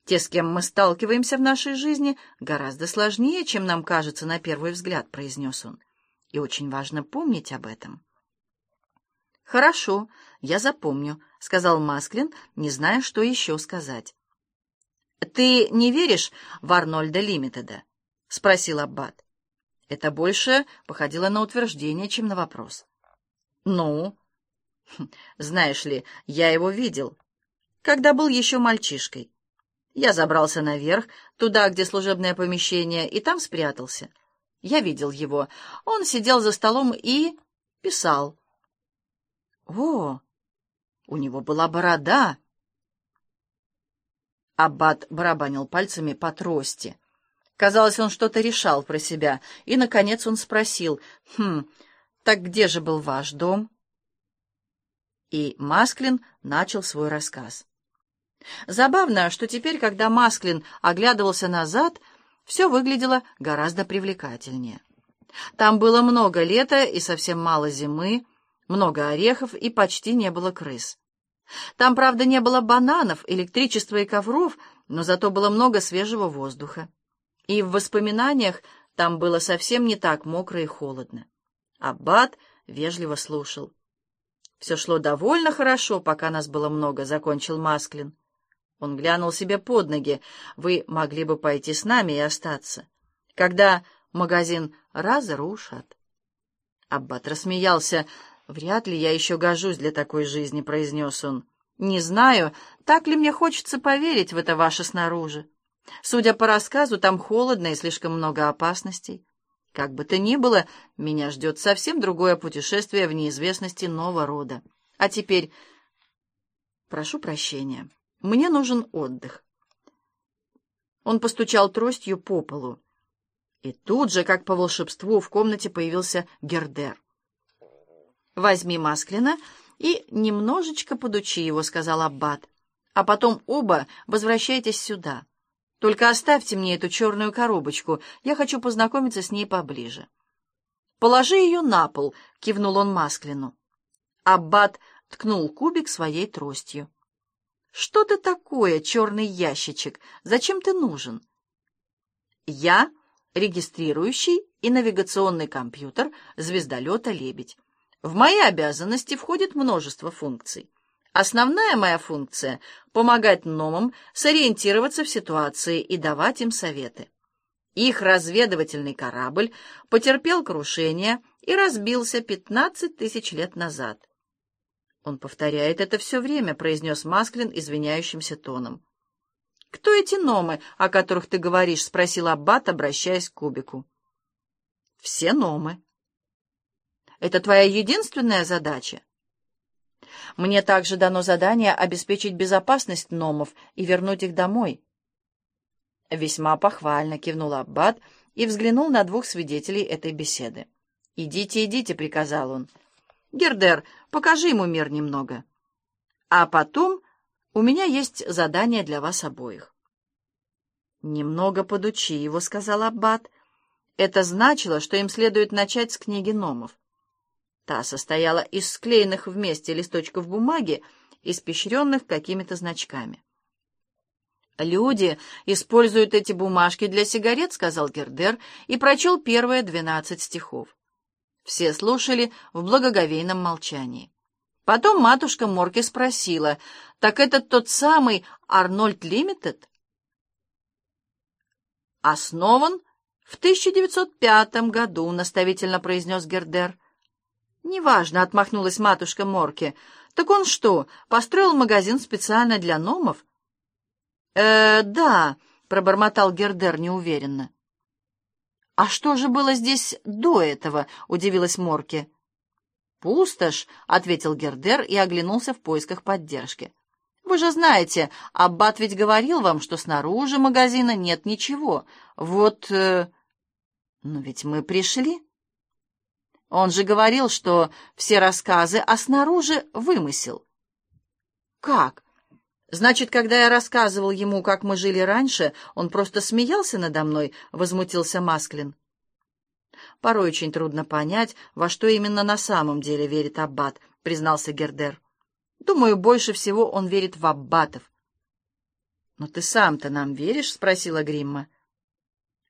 Те, с кем мы сталкиваемся в нашей жизни, гораздо сложнее, чем нам кажется на первый взгляд», — произнес он. «И очень важно помнить об этом». «Хорошо, я запомню», — сказал Масклин, не зная, что еще сказать. «Ты не веришь в Арнольда Лимитеда?» — спросил Аббат. Это больше походило на утверждение, чем на вопрос. «Ну?» «Знаешь ли, я его видел, когда был еще мальчишкой. Я забрался наверх, туда, где служебное помещение, и там спрятался. Я видел его. Он сидел за столом и писал». «О, у него была борода!» Аббат барабанил пальцами по трости. Казалось, он что-то решал про себя, и, наконец, он спросил: так где же был ваш дом?» И Масклин начал свой рассказ. Забавно, что теперь, когда Масклин оглядывался назад, все выглядело гораздо привлекательнее. Там было много лета и совсем мало зимы, много орехов и почти не было крыс. Там, правда, не было бананов, электричества и ковров, но зато было много свежего воздуха. И в воспоминаниях там было совсем не так мокро и холодно. Аббат вежливо слушал. «Все шло довольно хорошо, пока нас было много», — закончил Масклин. Он глянул себе под ноги. «Вы могли бы пойти с нами и остаться, когда магазин разрушат». Аббат рассмеялся. «Вряд ли я еще гожусь для такой жизни», — произнес он. «Не знаю, так ли мне хочется поверить в это ваше снаружи. Судя по рассказу, там холодно и слишком много опасностей. Как бы то ни было, меня ждет совсем другое путешествие в неизвестности нового рода. А теперь, прошу прощения, мне нужен отдых». Он постучал тростью по полу. И тут же, как по волшебству, в комнате появился Гердер. «Возьми Масклина и немножечко подучи его», — сказал Аббат. «А потом оба возвращайтесь сюда. Только оставьте мне эту черную коробочку, я хочу познакомиться с ней поближе». «Положи ее на пол», — кивнул он Масклину. Аббат ткнул кубик своей тростью. «Что ты такое, черный ящичек? Зачем ты нужен?» «Я регистрирующий и навигационный компьютер звездолета «Лебедь». В мои обязанности входит множество функций. Основная моя функция — помогать гномам сориентироваться в ситуации и давать им советы. Их разведывательный корабль потерпел крушение и разбился 15 тысяч лет назад. «Он повторяет это все время», — произнес Масклин извиняющимся тоном. «Кто эти гномы, о которых ты говоришь?» — спросил Аббат, обращаясь к кубику. «Все гномы». «Это твоя единственная задача?» «Мне также дано задание обеспечить безопасность гномов и вернуть их домой». «Весьма похвально», — кивнул Аббат и взглянул на двух свидетелей этой беседы. «Идите, идите», — приказал он. «Гердер, покажи ему мир немного. А потом у меня есть задание для вас обоих». «Немного подучи его», — сказал Аббат. Это значило, что им следует начать с книги гномов. Та состояла из склеенных вместе листочков бумаги, испещренных какими-то значками. «Люди используют эти бумажки для сигарет», — сказал Гердер и прочел первые 12 стихов. Все слушали в благоговейном молчании. Потом матушка Морки спросила: «Так это тот самый Арнольд Лимитед?» «Основан в 1905 году», — наставительно произнес Гердер. «Неважно», — отмахнулась матушка Морки. «Так он что, построил магазин специально для гномов?» Да», — пробормотал Гердер неуверенно. «А что же было здесь до этого?» — удивилась Морки. «Пустошь», — ответил Гердер и оглянулся в поисках поддержки. «Вы же знаете, Аббат ведь говорил вам, что снаружи магазина нет ничего. Вот...» «Но ведь мы пришли». «Он же говорил, что все рассказы, а снаружи вымысел». «Как? Значит, когда я рассказывал ему, как мы жили раньше, он просто смеялся надо мной?» — возмутился Масклин. «Порой очень трудно понять, во что именно на самом деле верит Аббат», — признался Гердер. «Думаю, больше всего он верит в аббатов». «Но ты сам-то нам веришь?» — спросила Гримма.